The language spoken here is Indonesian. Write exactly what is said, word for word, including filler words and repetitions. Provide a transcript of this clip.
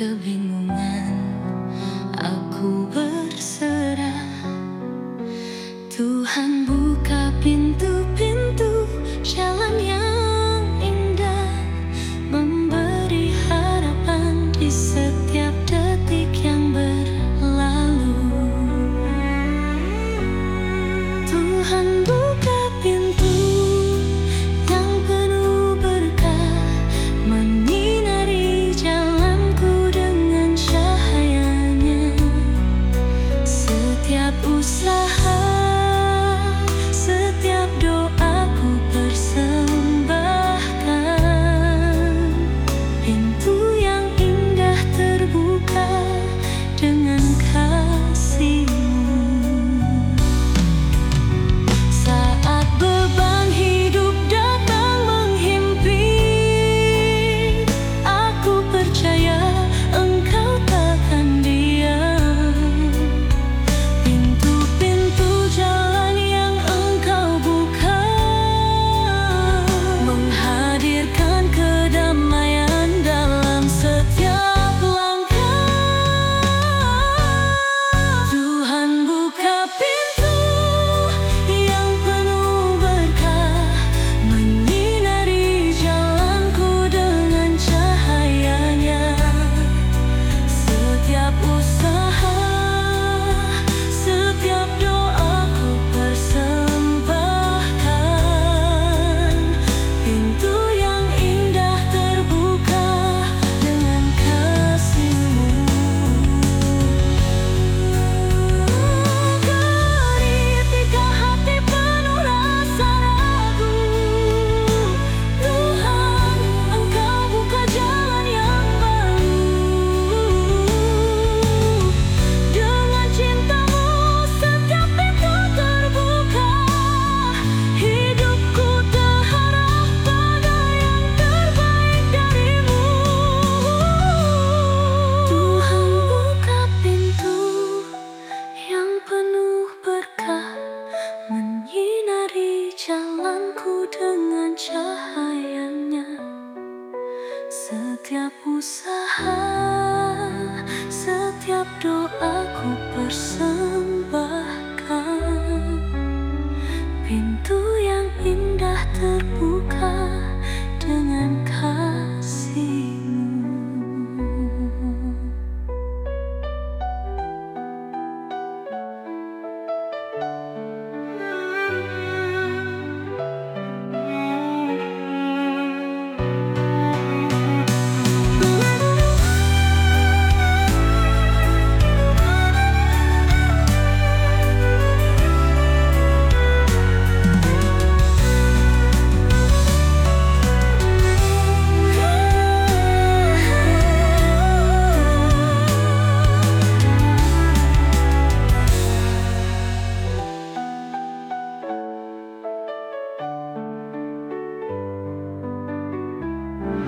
kebingungan, aku berserah. Tuhan buka pintu-pintu jalan yang indah, memberi harapan di setiap detik yang berlalu. Tuhan buka pintu yang penuh berkah, menyinari jalanku dengan cahayanya. Setiap usaha, setiap doaku persembahkan. Pintu yang indah terbuka dengan kasih-Mu. Saat beban hidup datang menghimpit, aku percaya Engkau takkan diam. Pintu-pintu jalan yang Engkau buka, menghadirkan kedamaian dalam setiap langkah. Tuhan buka pintu yang penuh berkah, menyinari jalanku dengan cahayanya. Setiap usaha, setiap doaku persembahkan. Pintu yang indah terbuka dengan kasih-Mu. Ketika hati penuh rasa ragu, Tuhan, Engkau buka jalan yang baru. Dengan cinta-Mu setiap pintu terbuka, hidupku terarah pada yang terbaik dari-Mu. Tuhan buka pintu yang penuh berkah, menyinari jalanku dengan cahayanya. Setiap usaha, setiap doa